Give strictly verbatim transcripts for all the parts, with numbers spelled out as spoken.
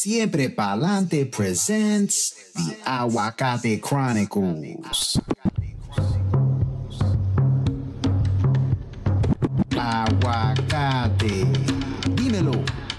Siempre Pa'lante presents the Aguacate Chronicles. Aguacate, dímelo.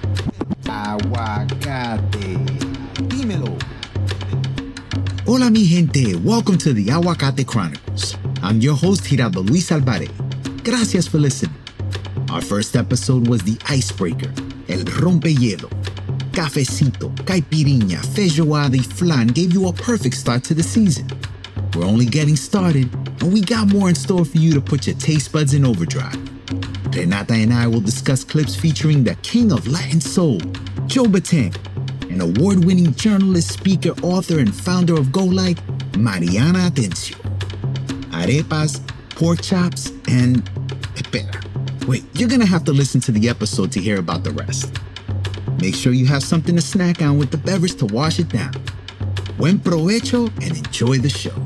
Aguacate, dímelo. Hola mi gente, welcome to the Aguacate Chronicles. I'm your host Gerardo Luis Alvarez. Gracias for listening. Our first episode was the icebreaker, el rompehielo. Cafecito, caipirinha, feijoada y flan gave you a perfect start to the season. We're only getting started, and we got more in store for you to put your taste buds in overdrive. Renata and I will discuss clips featuring the king of Latin soul, Joe Bataan, and award-winning journalist, speaker, author, and founder of Go Like, Mariana Atencio. Arepas, pork chops, and... Espera. Wait, you're gonna have to listen to the episode to hear about the rest. Make sure you have something to snack on with the beverage to wash it down. Buen provecho and enjoy the show.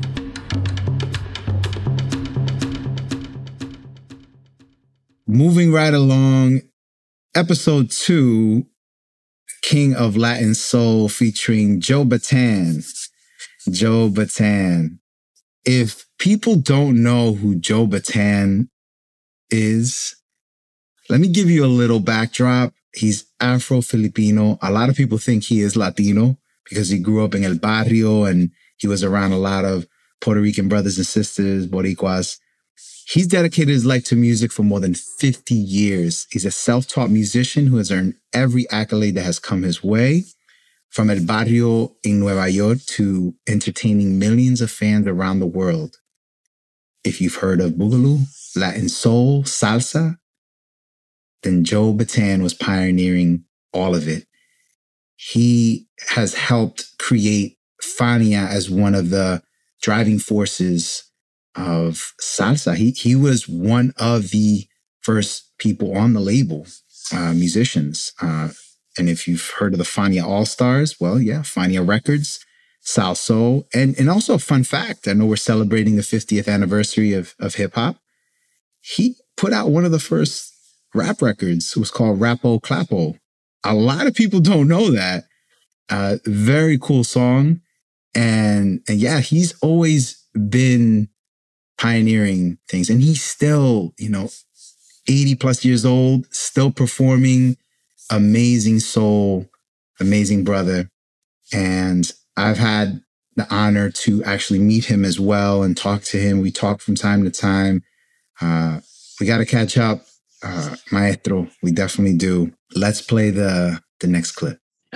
Moving right along, episode two, King of Latin Soul featuring Joe Bataan. Joe Bataan. If people don't know who Joe Bataan is, let me give you a little backdrop. He's Afro-Filipino. A lot of people think he is Latino because he grew up in El Barrio and he was around a lot of Puerto Rican brothers and sisters, Boricuas. He's dedicated his life to music for more than fifty years. He's a self-taught musician who has earned every accolade that has come his way, from El Barrio in Nueva York to entertaining millions of fans around the world. If you've heard of Boogaloo, Latin soul, salsa, then Joe Bataan was pioneering all of it. He has helped create Fania as one of the driving forces of salsa. He he was one of the first people on the label, uh, musicians. Uh, and if you've heard of the Fania All-Stars, well, yeah, Fania Records, Sal Soul. And, and also a fun fact, I know we're celebrating the fiftieth anniversary of, of hip-hop. He put out one of the first rap records. It was called Rapo Clapo. A lot of people don't know that. Uh, very cool song. And, and yeah, he's always been pioneering things. And he's still, you know, eighty plus years old, still performing. Amazing soul, amazing brother. And I've had the honor to actually meet him as well and talk to him. We talk from time to time. Uh, we got to catch up. Uh, maestro, we definitely do. Let's play the the next clip.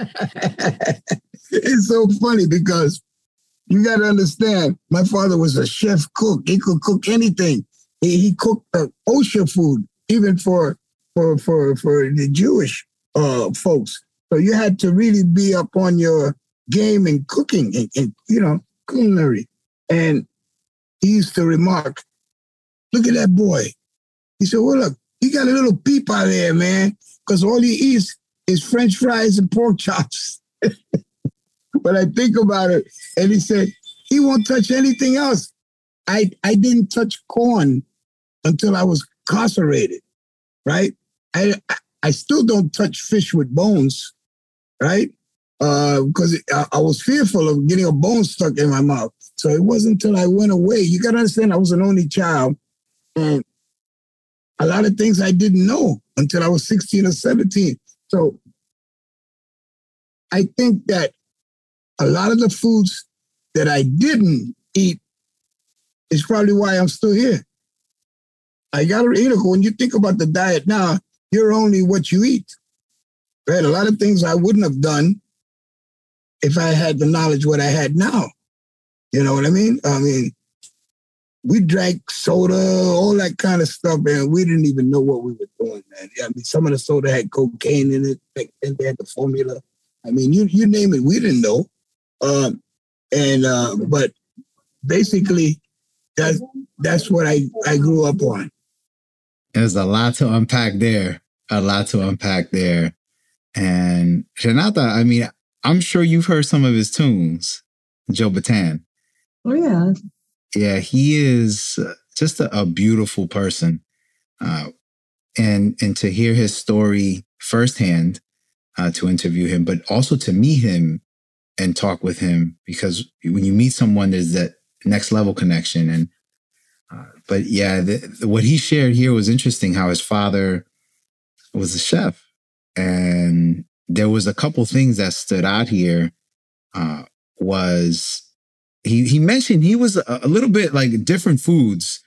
It's so funny because you got to understand, my father was a chef cook. He could cook anything. He, he cooked uh, kosher food, even for for for for the Jewish uh, folks. So you had to really be up on your game in cooking and, and you know culinary. And he used to remark, "Look at that boy." He said, "Well, look. He got a little peep out there, man, because all he eats is French fries and pork chops." But I think about it, and he said, he won't touch anything else. I, I didn't touch corn until I was incarcerated, right? I I still don't touch fish with bones, right? Uh, because I, I was fearful of getting a bone stuck in my mouth. So it wasn't until I went away. You got to understand, I was an only child, and a lot of things I didn't know until I was sixteen or seventeen. So I think that a lot of the foods that I didn't eat is probably why I'm still here. I got to, you know, when you think about the diet now, you're only what you eat, right? A lot of things I wouldn't have done if I had the knowledge what I had now. You know what I mean? I mean, we drank soda, all that kind of stuff, and we didn't even know what we were doing, man. I mean, some of the soda had cocaine in it, and they had the formula. I mean, you you name it, we didn't know. Um, and uh, but basically, that's that's what I, I grew up on. There's a lot to unpack there. A lot to unpack there. And Renata, I mean, I'm sure you've heard some of his tunes, Joe Bataan. Oh, yeah. Yeah, he is just a, a beautiful person. Uh, and and to hear his story firsthand, uh, to interview him, but also to meet him and talk with him, because when you meet someone, there's that next level connection. And uh, but yeah, the, the, what he shared here was interesting. How his father was a chef, and there was a couple things that stood out here. Uh, was he he mentioned he was a, a little bit like different foods,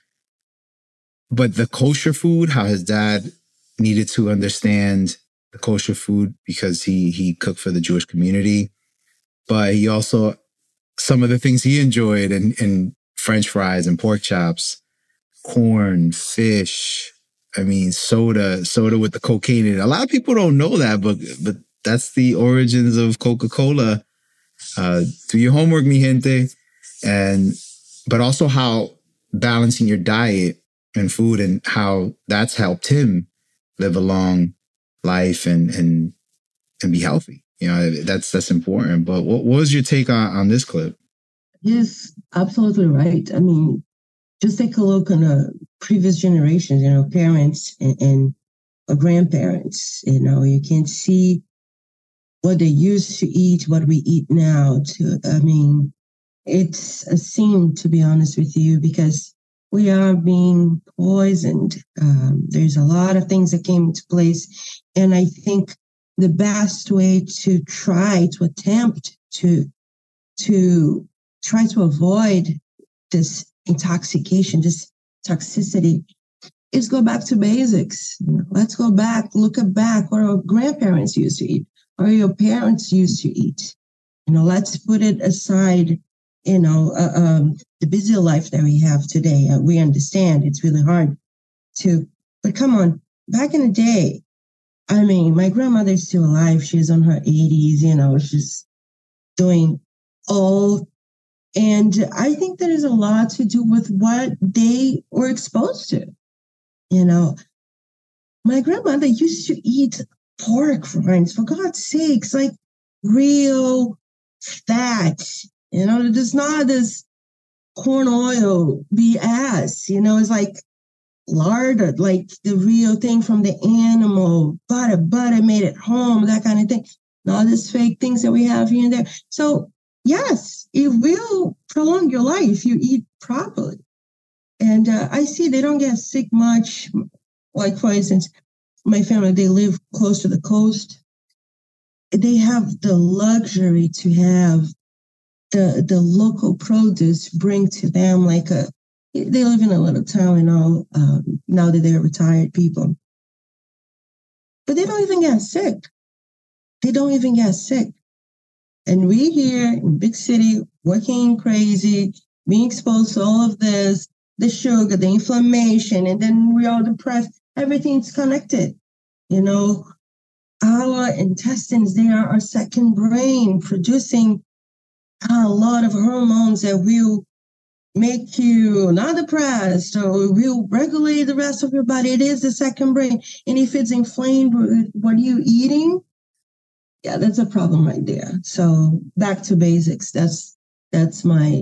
but the kosher food, how his dad needed to understand the kosher food because he he cooked for the Jewish community. But he also, some of the things he enjoyed, and, and French fries and pork chops, corn, fish, I mean, soda, soda with the cocaine in it. A lot of people don't know that, but but that's the origins of Coca-Cola. Uh, do your homework, mi gente. And, but also how balancing your diet and food and how that's helped him live a long life and, and, and be healthy. You know, that's that's important. But what, what was your take on, on this clip? He's absolutely right. I mean, just take a look on the previous generations, you know, parents and, and grandparents. You know, you can see what they used to eat, what we eat now. To, I mean, it's a sin, to be honest with you, because we are being poisoned. Um, there's a lot of things that came into place. And I think the best way to try to attempt to to try to avoid this intoxication, this toxicity, is go back to basics. You know, let's go back, look at back what our grandparents used to eat, or your parents used to eat. You know, let's put it aside. You know, uh, um, the busy life that we have today. Uh, we understand it's really hard to, but come on, back in the day. I mean, my grandmother's still alive. She's on her eighties, you know, she's doing all. And I think there is a lot to do with what they were exposed to. You know, my grandmother used to eat pork rinds, for God's sakes, like real fat. You know, it is not this corn oil B S. You know, it's like lard, like the real thing from the animal, butter, butter made at home, that kind of thing. And all these fake things that we have here and there. So yes, it will prolong your life if you eat properly. And uh, I see they don't get sick much. Like, for instance, my family, they live close to the coast. They have the luxury to have the the local produce bring to them, like a, they live in a little town and all, um, now that they're retired people. But they don't even get sick. They don't even get sick. And we here in big city, working crazy, being exposed to all of this, the sugar, the inflammation, and then we're all depressed. Everything's connected. You know, our intestines, they are our second brain, producing a lot of hormones that will make you not depressed or will regulate the rest of your body. It is the second brain. And if it's inflamed, what are you eating? Yeah, that's a problem right there. So back to basics. That's that's my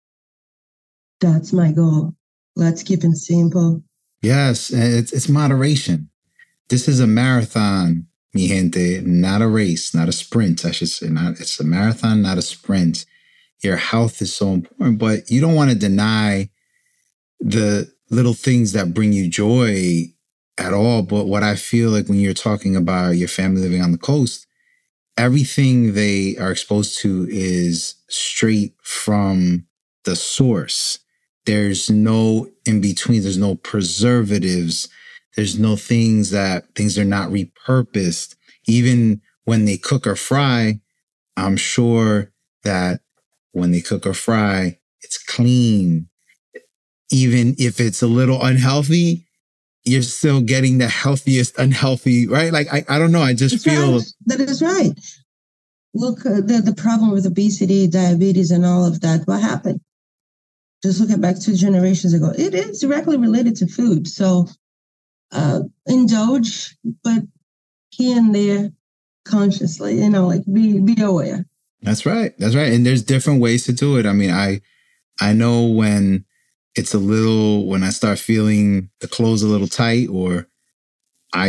that's my goal. Let's keep it simple. Yes, it's it's moderation. This is a marathon, mi gente, not a race, not a sprint. I should say, not. It's a marathon, not a sprint. Your health is so important, but you don't want to deny the little things that bring you joy at all. But what I feel like when you're talking about your family living on the coast, everything they are exposed to is straight from the source. There's no in between. There's no preservatives. There's no things that things are not repurposed. Even when they cook or fry, I'm sure that when they cook or fry, it's clean. Even if it's a little unhealthy, you're still getting the healthiest unhealthy, right? Like, I, I don't know. I just That's feel... Right. That is right. Look, uh, the, the problem with obesity, diabetes, and all of that, what happened? Just looking back two generations ago, it is directly related to food. So uh, indulge, but here and there, consciously, you know, like be be aware. That's right. That's right. And there's different ways to do it. I mean, I I know when it's a little, when I start feeling the clothes a little tight, or I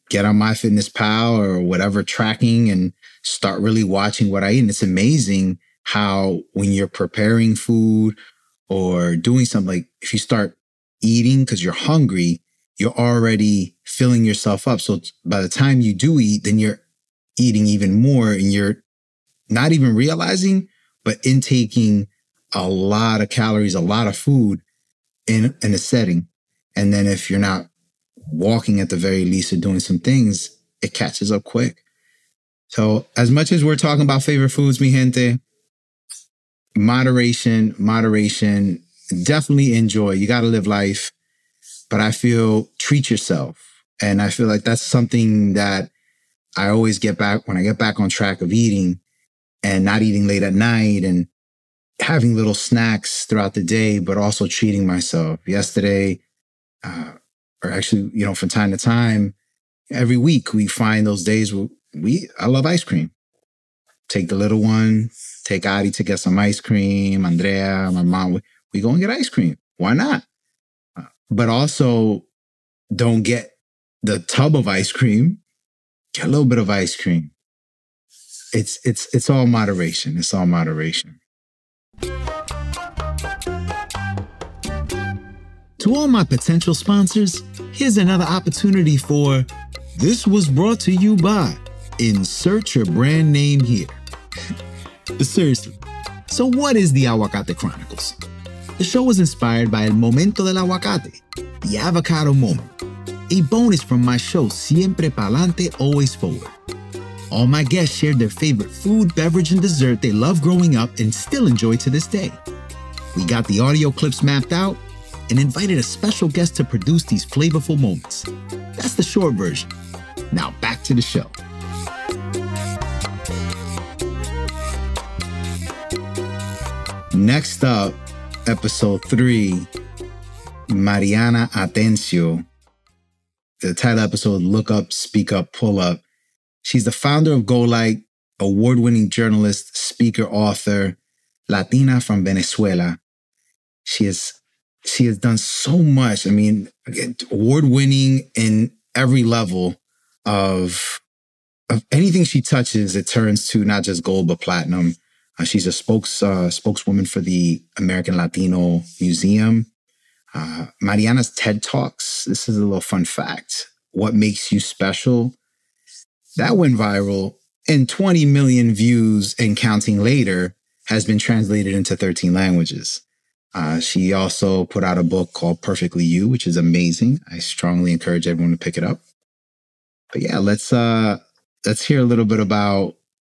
get on MyFitnessPal or whatever tracking and start really watching what I eat. And it's amazing how when you're preparing food or doing something, like if you start eating because you're hungry, you're already filling yourself up. So by the time you do eat, then you're eating even more and you're not even realizing, but intaking a lot of calories, a lot of food in, in a setting. And then if you're not walking at the very least or doing some things, it catches up quick. So as much as we're talking about favorite foods, mi gente, moderation, moderation, definitely enjoy. You got to live life. But I feel treat yourself. And I feel like that's something that I always get back when I get back on track of eating and not eating late at night and having little snacks throughout the day, but also treating myself. Yesterday, uh, or actually, you know, from time to time, every week we find those days where we, I love ice cream. Take the little one, take Adi to get some ice cream, Andrea, my mom, we, we go and get ice cream. Why not? But also don't get the tub of ice cream, get a little bit of ice cream. It's, it's, it's all moderation. It's all moderation. To all my potential sponsors, here's another opportunity for This Was Brought to You by Insert Your Brand Name Here. Seriously. So what is the Aguacate Chronicles? The show was inspired by El Momento del Aguacate, the avocado moment, a bonus from my show Siempre Pa'lante, Always Forward. All my guests shared their favorite food, beverage, and dessert they loved growing up and still enjoy to this day. We got the audio clips mapped out and invited a special guest to produce these flavorful moments. That's the short version. Now back to the show. Next up, episode three, Mariana Atencio. The title episode, Look Up, Speak Up, Pull Up. She's the founder of GoLight, award-winning journalist, speaker, author, Latina from Venezuela. She is She has done so much. I mean, again, award-winning in every level of, of anything she touches, it turns to not just gold, but platinum. Uh, she's a spokes uh, spokeswoman for the American Latino Museum. Uh, Mariana's TED Talks. This is a little fun fact. What makes you special? That went viral, and twenty million views and counting later has been translated into thirteen languages. Uh, she also put out a book called Perfectly You, which is amazing. I strongly encourage everyone to pick it up. But yeah, let's uh, let's hear a little bit about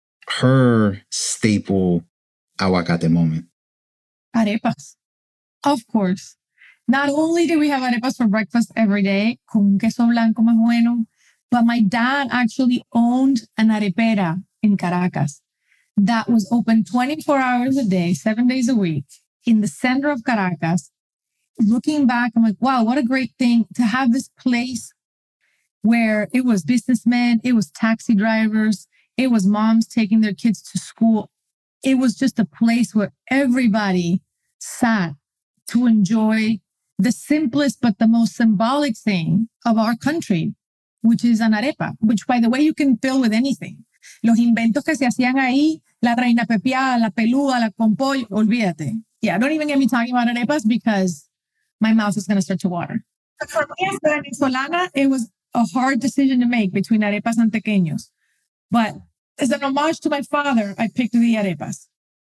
her staple aguacate moment. Arepas. Of course. Not only do we have arepas for breakfast every day, con un queso blanco más bueno, but my dad actually owned an arepera in Caracas that was open twenty-four hours a day, seven days a week, in the center of Caracas. Looking back, I'm like, wow, what a great thing to have this place where it was businessmen, it was taxi drivers, it was moms taking their kids to school. It was just a place where everybody sat to enjoy the simplest but the most symbolic thing of our country, which is an arepa, which, by the way, you can fill with anything. Los inventos que se hacían ahí, la reina pepiada, la pelúa, la con pollo, olvídate. Yeah, don't even get me talking about arepas because my mouth is going to start to water. But for me as a Venezolana, it was a hard decision to make between arepas and tequeños. But as an homage to my father, I picked the arepas.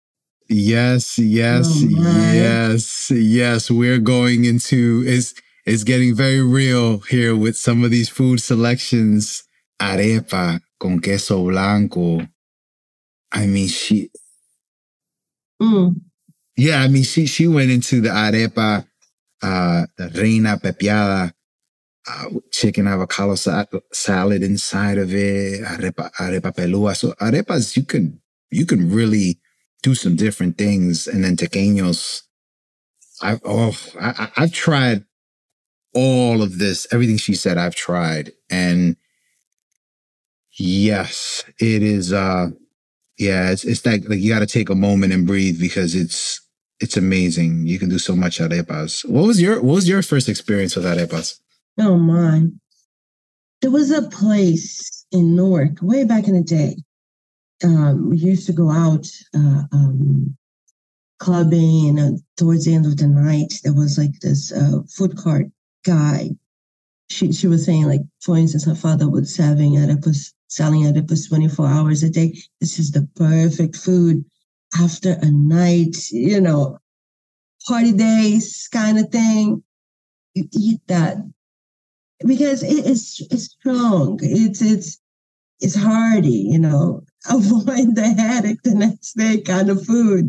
Yes, yes, oh, yes, yes. We're going into, it's, it's getting very real here with some of these food selections. Arepa con queso blanco. I mean, she... Mm. Yeah, I mean, she she went into the arepa, uh, the reina pepiada, uh, chicken avocado sa- salad inside of it, arepa, arepa pelúa. So arepas, you can you can really do some different things. And then tequeños, I've oh, I, I've tried all of this, everything she said, I've tried, and yes, it is. Uh, yeah, it's it's like like you got to take a moment and breathe because it's. It's amazing. You can do so much arepas. What was your What was your first experience with arepas? Oh my! There was a place in Newark way back in the day. Um, we used to go out uh, um, clubbing, and uh, towards the end of the night, there was like this uh, food cart guy. She she was saying, like, for instance, her father was serving arepas, selling arepas twenty-four hours a day. This is the perfect food after a night, you know, party days kind of thing. You eat that because it is it's strong. It's it's it's hearty, you know. Avoid the headache the next day kind of food.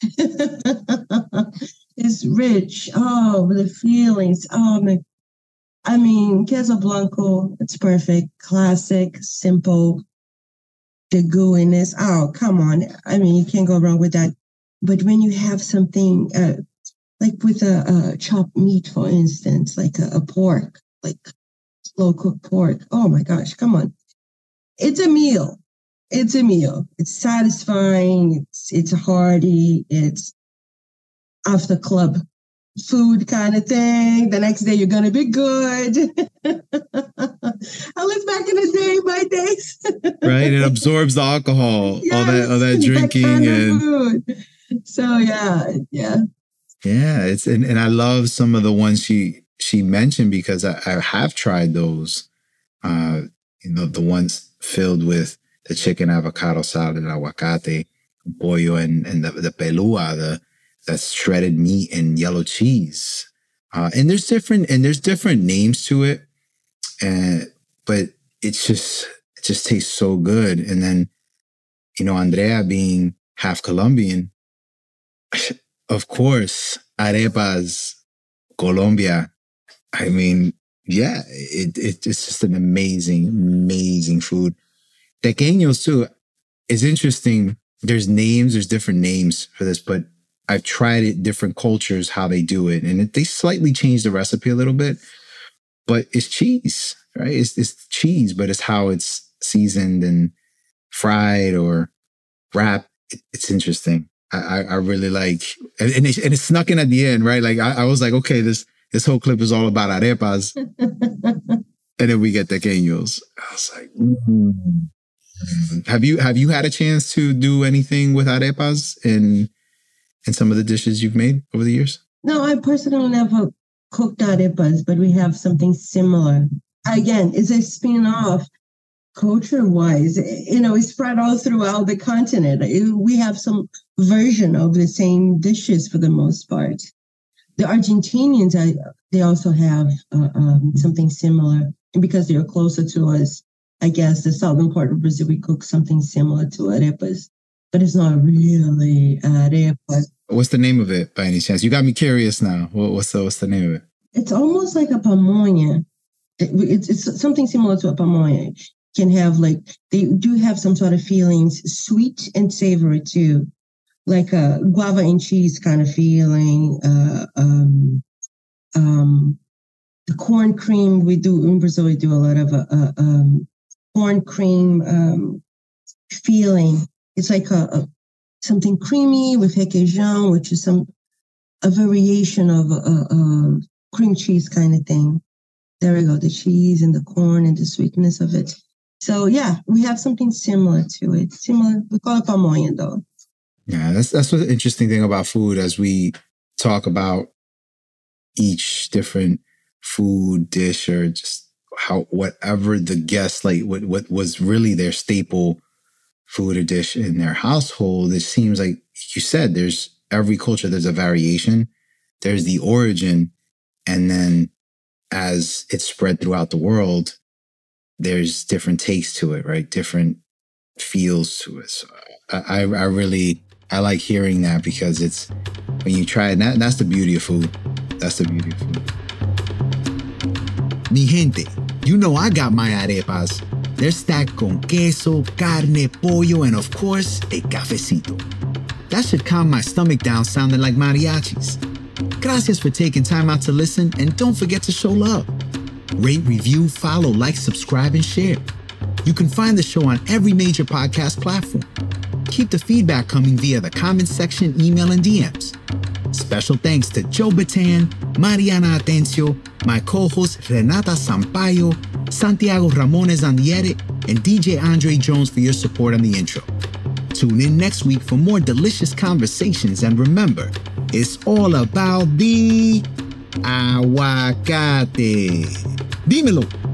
It's rich. Oh, the feelings. Oh, my. I mean, queso blanco, it's perfect. Classic, simple. The gooiness. Oh, come on. I mean, you can't go wrong with that. But when you have something uh, like with a, a chopped meat, for instance, like a, a pork, like slow cooked pork. Oh my gosh, come on. It's a meal. It's a meal. It's satisfying. It's it's hearty. It's after club food kind of thing. The next day you're gonna be good. I was back in the day, my days. Right, it absorbs the alcohol, yes, all that, all that drinking, that kind and of food. So yeah, yeah, yeah. It's and, and I love some of the ones she she mentioned because I, I have tried those. Uh, you know, the ones filled with the chicken avocado salad, aguacate, pollo, and, and the, the pelua, the that's shredded meat and yellow cheese. Uh, and there's different and there's different names to it, and but it's just it just tastes so good. And then, you know, Andrea being half Colombian, of course, arepas, Colombia. I mean, yeah, it, it it's just an amazing, amazing food. Tequeños too. It's interesting. There's names, there's different names for this, but I've tried it, different cultures, how they do it. And it, they slightly change the recipe a little bit, but it's cheese, right? It's, it's cheese, but it's how it's seasoned and fried or wrapped. It, it's interesting. I, I, I really like, and, and, it, and it snuck in at the end, right? Like I, I was like, okay, this, this whole clip is all about arepas. And then we get tequeños. I was like, mm-hmm. Have you have you had a chance to do anything with arepas in in some of the dishes you've made over the years? No, I personally never cooked arepas, but we have something similar. Again, it's a spin-off culture-wise. You know, it's spread all throughout the continent. We have some version of the same dishes for the most part. The Argentinians, I, they also have uh, um, something similar. And because they're closer to us, I guess the southern part of Brazil, we cook something similar to arepas, but it's not really arepas. What's the name of it, by any chance? You got me curious now. What, what's the what's the name of it? It's almost like a pamonha. It, it's, it's something similar to a pamonha. Can have like, they do have some sort of feelings, sweet and savory too, like a guava and cheese kind of feeling. Uh, um, um, the corn cream we do in Brazil, we do a lot of uh, uh, um, corn cream um, feeling. It's like a, a something creamy with requeijão, which is some a variation of a, a, a cream cheese kind of thing. There we go, the cheese and the corn and the sweetness of it. So yeah, we have something similar to it. Similar, we call it pamonha though. Yeah, that's that's the interesting thing about food as we talk about each different food dish or just how whatever the guest, like what, what was really their staple food or dish in their household. It seems like you said there's every culture, there's a variation, there's the origin, and then as it's spread throughout the world, there's different tastes to it, right? Different feels to it. So I, I really, I like hearing that because it's, when you try it, that, that's the beauty of food. That's the beauty of food. Mi gente, you know I got my arepas. They're stacked con queso, carne, pollo, and of course, a cafecito. That should calm my stomach down sounding like mariachis. Gracias for taking time out to listen, and don't forget to show love. Rate, review, follow, like, subscribe, and share. You can find the show on every major podcast platform. Keep the feedback coming via the comments section, email, and D Ms. Special thanks to Joe Bataan, Mariana Atencio, my co-host Renata Sampaio, Santiago Ramones on the edit, and D J Andre Jones for your support on the intro. Tune in next week for more delicious conversations, and remember, it's all about the aguacate. Dímelo.